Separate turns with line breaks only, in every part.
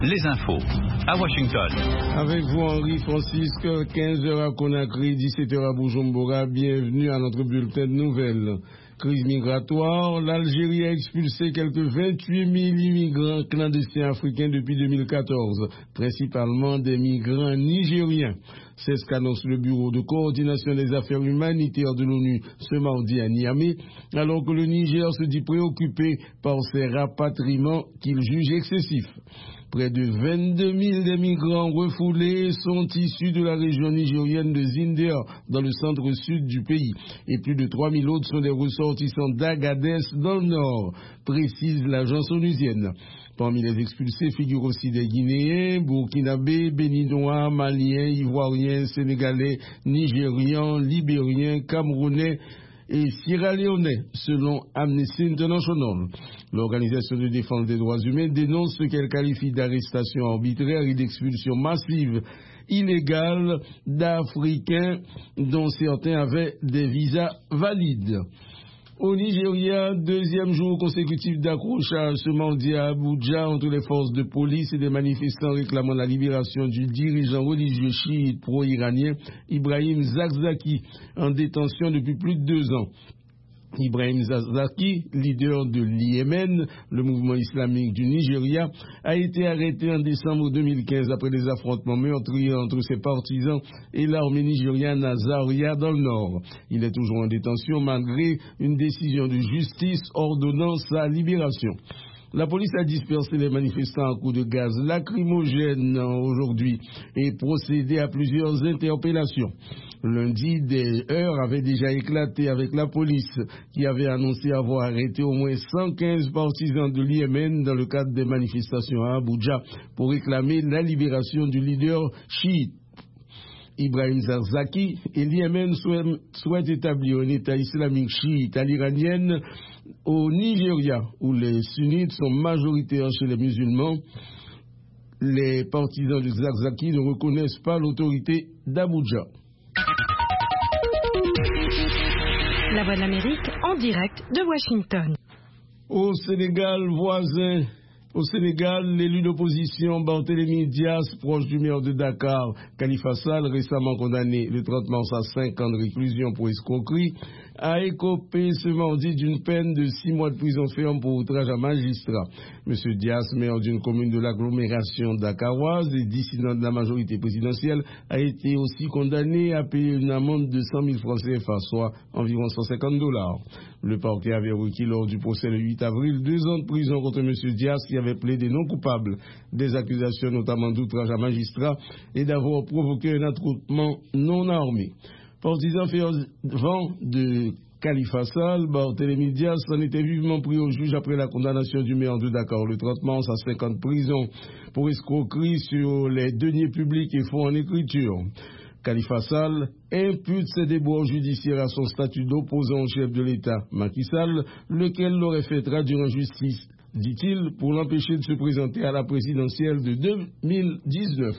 Les infos à Washington.
Avec vous Henri Francisque, 15h à Conakry, 17h à Bujumbura. Bienvenue à notre bulletin de nouvelles. Crise migratoire, l'Algérie a expulsé quelques 28 000 immigrants clandestins africains depuis 2014, principalement des migrants nigériens. C'est ce qu'annonce le Bureau de coordination des affaires humanitaires de l'ONU ce mardi à Niamey, alors que le Niger se dit préoccupé par ces rapatriements qu'il juge excessifs. Près de 22 000 des migrants refoulés sont issus de la région nigérienne de Zinder, dans le centre-sud du pays. Et plus de 3 000 autres sont des ressortissants d'Agadez dans le nord, précise l'agence onusienne. Parmi les expulsés figurent aussi des Guinéens, Burkinabés, Béninois, Maliens, Ivoiriens, Sénégalais, Nigérians, Libériens, Camerounais et Sierra-Léonais, selon Amnesty International. L'organisation de défense des droits humains dénonce ce qu'elle qualifie d'arrestation arbitraire et d'expulsion massive illégale d'Africains dont certains avaient des visas valides. Au Nigeria, deuxième jour consécutif d'accrochage ce mardi à Abuja entre les forces de police et des manifestants réclamant la libération du dirigeant religieux chiite pro-iranien Ibrahim Zakzaki, en détention depuis plus de 2 ans. Ibrahim Zakzaki, leader de l'Yémen, le mouvement islamique du Nigeria, a été arrêté en décembre 2015 après des affrontements meurtriers entre ses partisans et l'armée nigériane à Zaria dans le nord. Il est toujours en détention malgré une décision de justice ordonnant sa libération. La police a dispersé les manifestants à coups de gaz lacrymogène aujourd'hui et procédé à plusieurs interpellations. Lundi, des heurts avaient déjà éclaté avec la police qui avait annoncé avoir arrêté au moins 115 partisans de l'Yémen dans le cadre des manifestations à Abuja pour réclamer la libération du leader chiite. Ibrahim Zakzaki et l'Yémen souhaitent établir un État islamique chiite à l'iranienne au Nigeria, où les sunnites sont majoritaires chez les musulmans. Les partisans de Zakzaki ne reconnaissent pas l'autorité d'Abuja.
La Voix de l'Amérique en direct de Washington.
Au Sénégal voisin, l'élu d'opposition Barthélémy Dias, proche du maire de Dakar, Khalifa Sall, récemment condamné le 30 mars à 5 ans de réclusion pour escroquerie, a écopé ce mardi d'une peine de 6 mois de prison ferme pour outrage à magistrat. Monsieur Dias, maire d'une commune de l'agglomération dakaroise et dissident de la majorité présidentielle, a été aussi condamné à payer une amende de 100 000 francs CFA, soit environ $150. Le parquet avait requis lors du procès le 8 avril 2 ans de prison contre monsieur Dias qui avait plaidé non coupable des accusations notamment d'outrage à magistrat et d'avoir provoqué un attroupement non armé. Partisan fervent de Khalifa Sall, Barthélémy Dias en était vivement pris au juge après la condamnation du maire de Dakar le 30 mars à 5 ans de prison pour escroquerie sur les deniers publics et fonds en écriture. Khalifa Sall impute ses déboires judiciaires à son statut d'opposant au chef de l'État, Macky Sall, lequel l'aurait fait traduire en justice, dit-il, pour l'empêcher de se présenter à la présidentielle de 2019.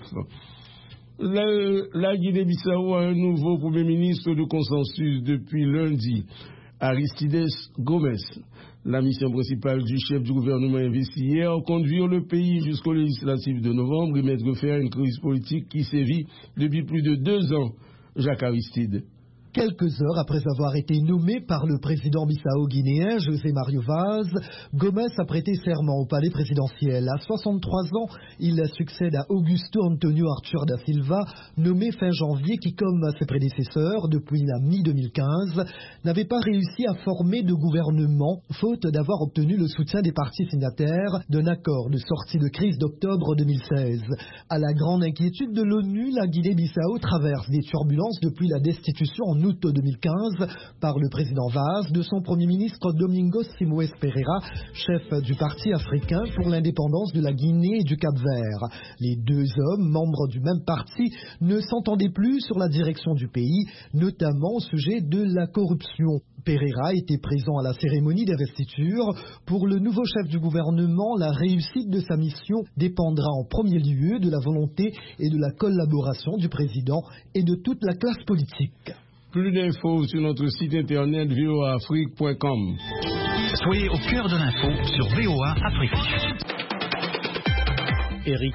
La Guinée-Bissau a un nouveau Premier ministre de consensus depuis lundi, Aristides Gomes. La mission principale du chef du gouvernement investi hier, conduire le pays jusqu'aux législatives de novembre et mettre fin à une crise politique qui sévit depuis plus de 2 ans. Jacques Aristide.
Quelques heures après avoir été nommé par le président bissau-guinéen José Mario Vaz, Gomes a prêté serment au palais présidentiel. À 63 ans, il succède à Augusto Antonio Arthur da Silva, nommé fin janvier, qui, comme ses prédécesseurs depuis la mi-2015, n'avait pas réussi à former de gouvernement, faute d'avoir obtenu le soutien des partis signataires d'un accord de sortie de crise d'octobre 2016. À la grande inquiétude de l'ONU, la Guinée-Bissau traverse des turbulences depuis la destitution en août 2015 par le président Vaz de son premier ministre Domingos Simoes Pereira, chef du Parti africain pour l'indépendance de la Guinée et du Cap-Vert. Les 2 hommes, membres du même parti, ne s'entendaient plus sur la direction du pays, notamment au sujet de la corruption. Pereira était présent à la cérémonie d'investiture. Pour le nouveau chef du gouvernement, la réussite de sa mission dépendra en premier lieu de la volonté et de la collaboration du président et de toute la classe politique.
Plus d'infos sur notre site internet voaafrique.com.
Soyez au cœur de l'info sur VOA Afrique.
Eric